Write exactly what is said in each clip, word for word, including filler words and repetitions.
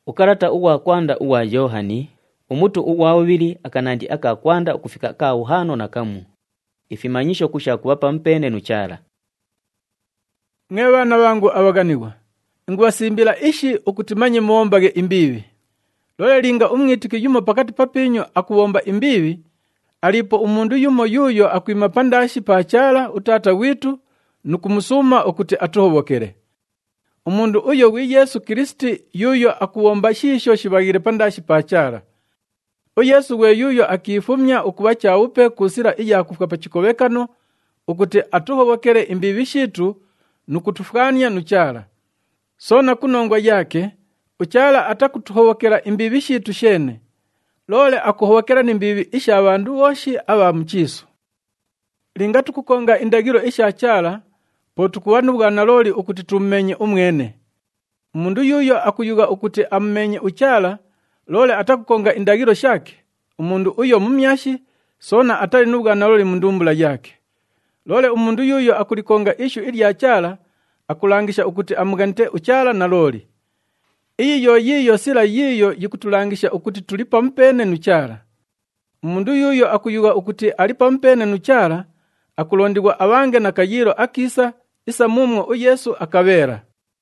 Ukarata uwa kwanda uwa Yohani, umutu uwa uvili akanandi aka kwanda ukufika ka uhano na kamu. Ifimanyisho kusha kuwapa mpene nuchala. Mwe bana bangu abaganirwa, ngubasimbira ishi ukutimanye muombage imbibi. Lole linga umwitike yumo pakati papinyo akuwomba imbibi, alipo umundu yumo yuyo akwima pandashi pachala utata witu nukumusuma ukuti atuhobokere. Umundu uyo wi Yesu Kristi yuyo akuwomba shisho shibagire pandashi pachala. O Yesu we yuyo akifumya ukubacha upe kusira iya kufuka pachikobekano ukuti atuhobokere imbibi shitu nukutufukania nuchala. Sona kunongwa yake uchala atakutuhobokera imbibi shitu shene. Lole akuhobokera nimbibi isha abandu woshi aba mchiso. Linga tukukonga indagiro isha chala po tukuwanu bwana loli ukuti tumenye umwene. Mundu yuyo akuyuga ukuti ammenye uchala lole atakukonga indagiro shake. Umundu uyo mumyashi sona atali nubwana loli mundumbula yake. Lole umundu yuyo akulikonga ishu ili ya chala akulangisha ukuti amugante uchala na loli. Iyo yiyo sila yiyo yikutulangisha ukuti tulipa mpene nuchala. Umundu yuyo akuyuga ukuti alipa mpene nuchala akulondigwa abange na kayiro akisa isa mumwe u Yesu akabera.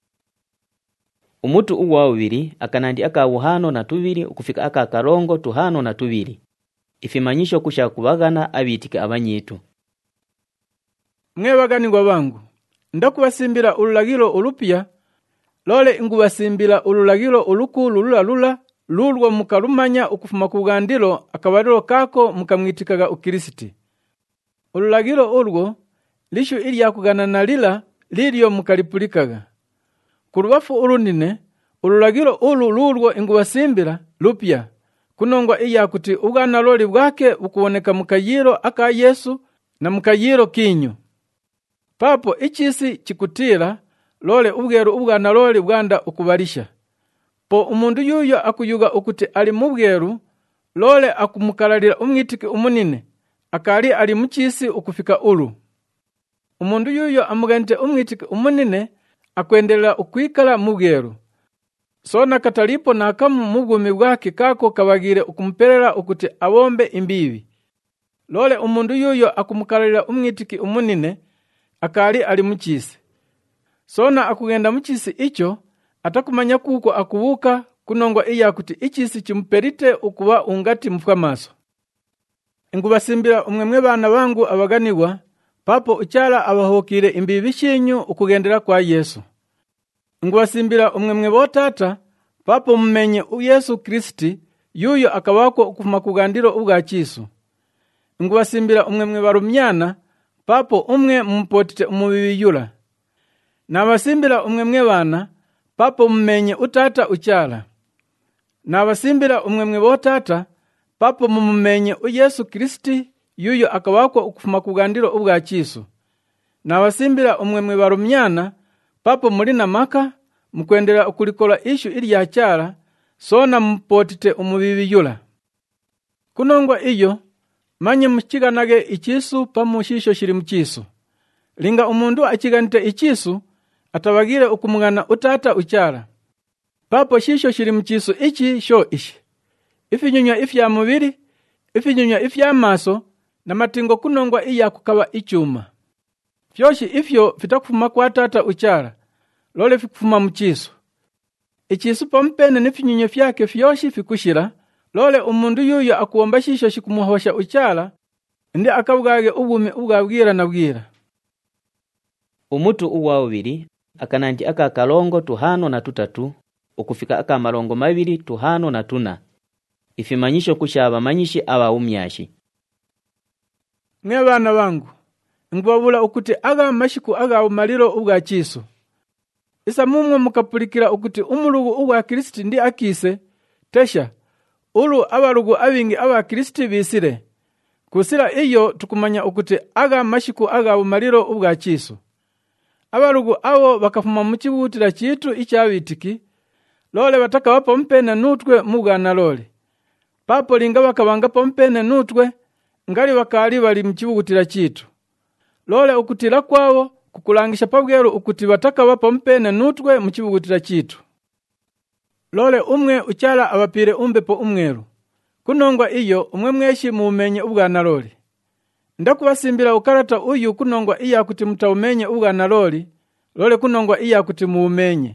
Umutu uwa uvili akanandi aka uhano na tuvili ukufika aka karongo tuhano na tuvili. Ifimanyisho kusha kubagana abitike abanyitu. Mwe baganirwa bangu, ndakubasimbira ululagiro ulupya, lole ngubasimbira ululagiro ulukulu lula lula, lulwa mukalumanya ukufuma kugandilo akabariro kako mukamwitikaga ukirisiti. Ululagiro ulwo, lishu ili ya kuganana lila, liliyo mukalipulikaga. Kurubafu ulunine, ululagiro ulu lulwo ngubasimbira lupya, kunongwa iya kuti ugana loli bwake ukuboneka mukayiro aka Yesu na mukayiro kinyu. Papo ichisi chikutira, lole ubweru ubwana loli bwanda ukubalisha. Po umundu yuyo akuyuga ukuti ali mubweru, lole akumukalalira umwitiki umunine, akali ali muchisi ukufika ulu. Umundu yuyo amugante umwitiki umunine, akwendelea ukwikala mubweru. Sona katalipo na akamu mugumi bwake kako kabagire ukumperera ukuti awombe imbibi. Lole umundu yuyo akumukalalira umwitiki umunine, akali ali muchisi. Sona akugenda muchisi icho, atakumanya kuko akubuka kunongwa iya kuti ichisi chimperite ukuba ungati mfukamaso. Ngubasimbira umwemwe bana bangu abaganirwa, papo uchala abahokire imbibi shinyu ukugendera kwa Yesu. Ngubasimbira umwemwe botata, papo mumenye u Yesu Kristi yuyo akabako ukufuma kugandiro ubwa chisu. Ngubasimbira umwemwe barumyana, papo umwe mpotite umubibi yula. Nabasimbira umwemwe bana, papo mumenye utata uchala. Nabasimbira umwemwe botata, papo mumumenye u Yesu Kristi yuyo akabako ukufuma kugandiro ubwa chisu. Nabasimbira umwemwe barumyana, papo muri na maka, mukwendera ukulikola ishu ili ya chala, sona mpotite umubibi yula. Kunongwa iyo, manye mchiganage ichisu pamushisho shiri mchisu. Linga umundu achiganite ichisu, atabagire ukumugana utata uchala. Papo shisho shiri mchisu ichi sho ishi. Ifi nyunya ifi ya mubiri, ifi nyunya ifi ya maso, na matingo kunongwa iya kukaba ichuma. Fyoshi ifyo fitakufuma kwa tata uchala, lole fikufuma mchisu. Ichisu pampene nifinyunye fyake fyoshi fikushira, lole umundu yuyo akuomba shisho shikumuhosha uchala, ndi akabugage ubumi ubwabwira na bwira. Umutu uwa uvili akananji aka kalongo tuhano na tutatu, ukufika aka malongo mabili tuhano na tuna. Ifimanyisho kusha abamanyishi aba umyashi. Mwe bana bangu, ngwabula ukuti aga mashiku aga umaliro ubwa chisu. Isa mumwe mukapulikira ukuti umulugu ubwa Kristi ndi akise, tesha, ulu abalugu abingi aba Kristi bisire. Kusira iyo tukumanya ukuti aga mashiku aga umaliro ubwa chisu. Abalugu abo bakafuma muchibutira chitu ichabitiki, lole bataka wapo mpene nutwe mugana lole. Papo linga bakabanga pompene nutwe, ngali bakali bali mchibutira chitu. Lole ukutira kwabo kukulangisha pabwero ukuti bataka wapo mpene nutwe mchibutira chitu. lole umwe uchala abapire umbepo umweru. Kunongwa iyo umwe mweshi muumenye ubwanaloli. Ndakubasimbira ukarata uyu kunongwa iya kuti mutaumenye ubwanaloli, lole kunongwa iya kuti muumenye.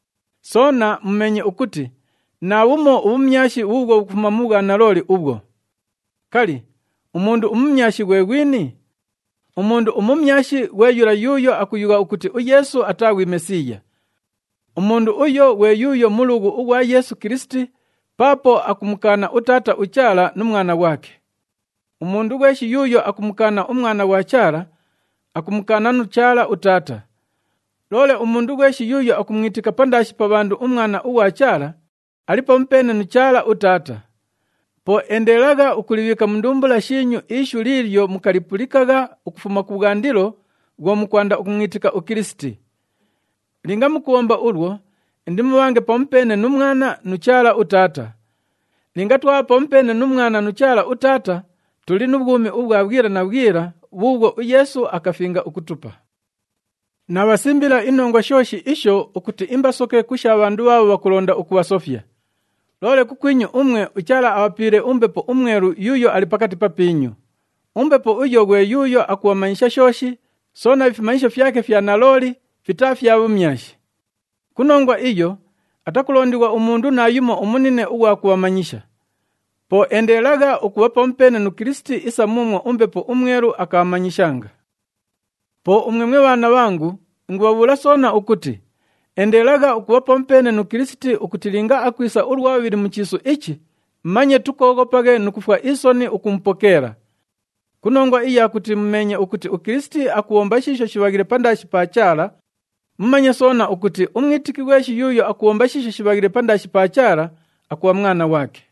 Sona mumenye ukuti na umo ubumyashi ubwo kufuma mu bwanaloli ubwo. Kali umundu umumyashi gwegwini? Umundu umumyashi weyura yuyo akuyuga ukuti uYesu atawi Mesiya. Umundu uyo weyuyo mulugu ugwa Yesu Kristi, papo akumukana utata uchala n'umwana wake. Umundu weshi yuyo akumukana umwana wa chara, akumukana n'uchala utata. Lole umundu weshi yuyo akumwitika pandashi pabandu umwana uwa chara, alipo mpene n'uchala utata. Po endelaga ukulivika mndumbula shinyu ishu lilyo mukalipulikaga ukufuma kubwandilo gwa mukwanda ukumwitika ukristi. Linga mukuomba ulwo, ndimu wange pompene numwana nuchala utata. Linga tuwa pompene numwana nuchala utata, tuli nubwumi ubwabwira na bwira, bubwo Yesu akafinga ukutupa. Na wasimbila inongwa shoshi isho ukuti imbasoke kusha abandu wabo bakulonda ukuwasofya. Lole kukwinyu umwe uchala awapire umbepo umweru yuyo alipakati papinyu. Umbepo uyo gwe yuyo akuwamanyisha shoshi, sona vifimanyisho fyake fya naloli, fita fya bumyashi. Kunongwa iyo, atakulondiwa umundu na yumo umunine uwa kuwamanyisha. Po endelaga ukuwapa mpene nu Kristi isa mumwa umbepo umweru akawamanyishanga. Po umwemwe wana wangu, nguwabula sona ukuti, endelaga ukuwapa mpene nu Kristi ukutilinga akwisa urwabiri muchisu ichi, manye tukogopage nukufwa isoni ukumpokera. Kunongwa iya kuti mmenye ukuti ukristi akuomba shisho shibagire pandashi pachala, mmanye sona ukuti umwitiki weshi yuyo akuomba shisho shibagire pandashi pachala akuwa mwana wake.